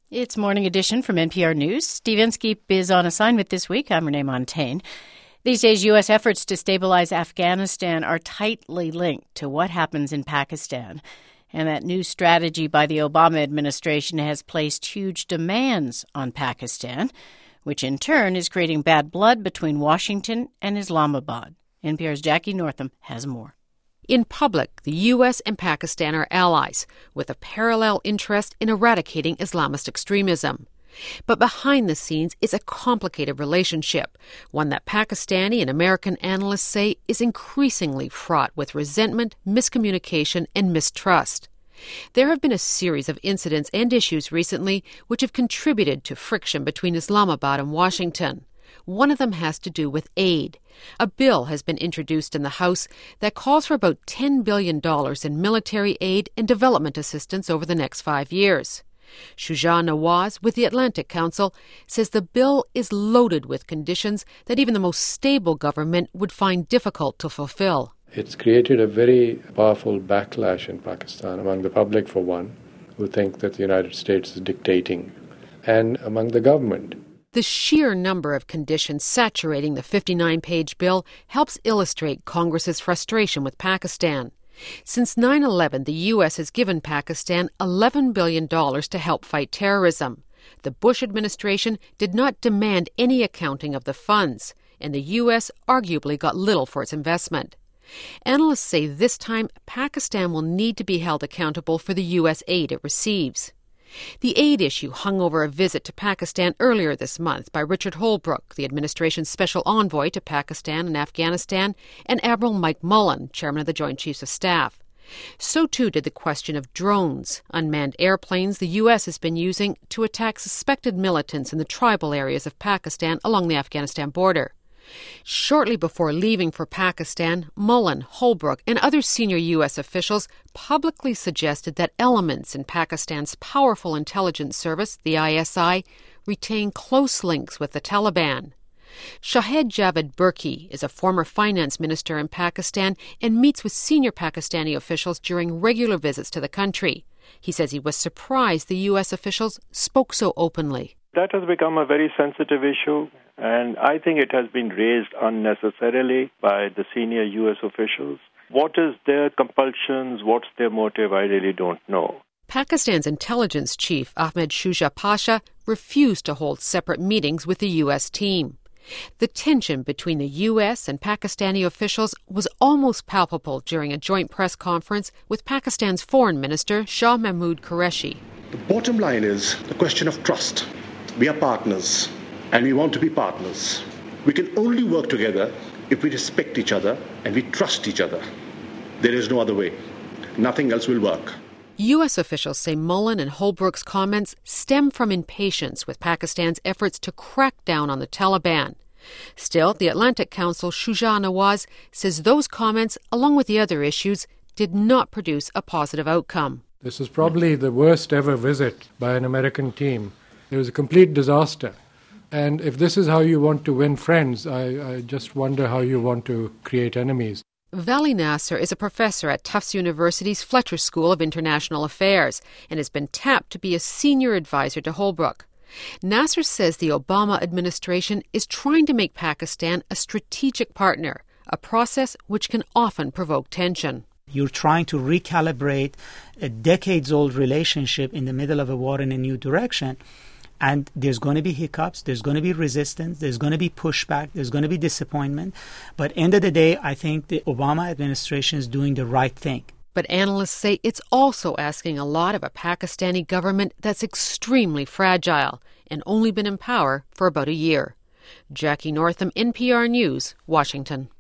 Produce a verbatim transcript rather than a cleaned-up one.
It's Morning Edition from N P R News. Steve Inskeep is on assignment this week. I'm Renee Montaigne. These days, U S efforts to stabilize Afghanistan are tightly linked to what happens in Pakistan. And that new strategy by the Obama administration has placed huge demands on Pakistan, which in turn is creating bad blood between Washington and Islamabad. N P R's Jackie Northam has more. In public, the U S and Pakistan are allies, with a parallel interest in eradicating Islamist extremism. But behind the scenes is a complicated relationship, one that Pakistani and American analysts say is increasingly fraught with resentment, miscommunication, and mistrust. There have been a series of incidents and issues recently which have contributed to friction between Islamabad and Washington. One of them has to do with aid. A bill has been introduced in the House that calls for about ten billion dollars in military aid and development assistance over the next five years. Shuja Nawaz with the Atlantic Council says the bill is loaded with conditions that even the most stable government would find difficult to fulfill. It's created a very powerful backlash in Pakistan, among the public for one, who think that the United States is dictating, and among the government. The sheer number of conditions saturating the fifty-nine page bill helps illustrate Congress's frustration with Pakistan. Since nine eleven, the U S has given Pakistan eleven billion dollars to help fight terrorism. The Bush administration did not demand any accounting of the funds, and the U S arguably got little for its investment. Analysts say this time Pakistan will need to be held accountable for the U S aid it receives. The aid issue hung over a visit to Pakistan earlier this month by Richard Holbrooke, the administration's special envoy to Pakistan and Afghanistan, and Admiral Mike Mullen, chairman of the Joint Chiefs of Staff. So too did the question of drones, unmanned airplanes the U S has been using to attack suspected militants in the tribal areas of Pakistan along the Afghanistan border. Shortly before leaving for Pakistan, Mullen, Holbrooke, and other senior U S officials publicly suggested that elements in Pakistan's powerful intelligence service, the I S I, retain close links with the Taliban. Shahed Javed Burki is a former finance minister in Pakistan and meets with senior Pakistani officials during regular visits to the country. He says he was surprised the U S officials spoke so openly. That has become a very sensitive issue, and I think it has been raised unnecessarily by the senior U S officials. What is their compulsions? What's their motive? I really don't know. Pakistan's intelligence chief, Ahmed Shuja Pasha, refused to hold separate meetings with the U S team. The tension between the U S and Pakistani officials was almost palpable during a joint press conference with Pakistan's foreign minister, Shah Mahmood Qureshi. The bottom line is the question of trust. We are partners, and we want to be partners. We can only work together if we respect each other and we trust each other. There is no other way. Nothing else will work. U S officials say Mullen and Holbrooke's comments stem from impatience with Pakistan's efforts to crack down on the Taliban. Still, the Atlantic Council Shuja Nawaz says those comments, along with the other issues, did not produce a positive outcome. This is probably the worst ever visit by an American team. It was a complete disaster. And if this is how you want to win friends, I, I just wonder how you want to create enemies. Vali Nasser is a professor at Tufts University's Fletcher School of International Affairs and has been tapped to be a senior advisor to Holbrooke. Nasser says the Obama administration is trying to make Pakistan a strategic partner, a process which can often provoke tension. You're trying to recalibrate a decades-old relationship in the middle of a war in a new direction. And there's going to be hiccups, there's going to be resistance, there's going to be pushback, there's going to be disappointment. But end of the day, I think the Obama administration is doing the right thing. But analysts say it's also asking a lot of a Pakistani government that's extremely fragile and only been in power for about a year. Jackie Northam, N P R News, Washington.